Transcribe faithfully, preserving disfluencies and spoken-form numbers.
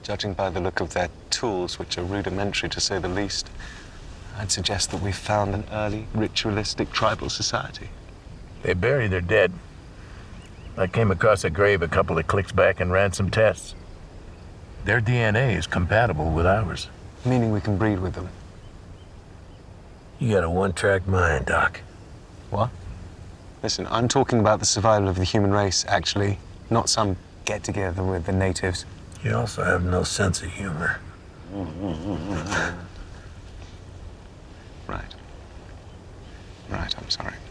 Judging by the look of their tools, which are rudimentary to say the least, I'd suggest that we've found an early, ritualistic tribal society. They bury their dead. I came across a grave a couple of clicks back and ran some tests. Their D N A is compatible with ours. Meaning we can breed with them. You got a one-track mind, Doc. What? Listen, I'm talking about the survival of the human race, actually, not some get-together with the natives. You also have no sense of humor. Right. Right, I'm sorry.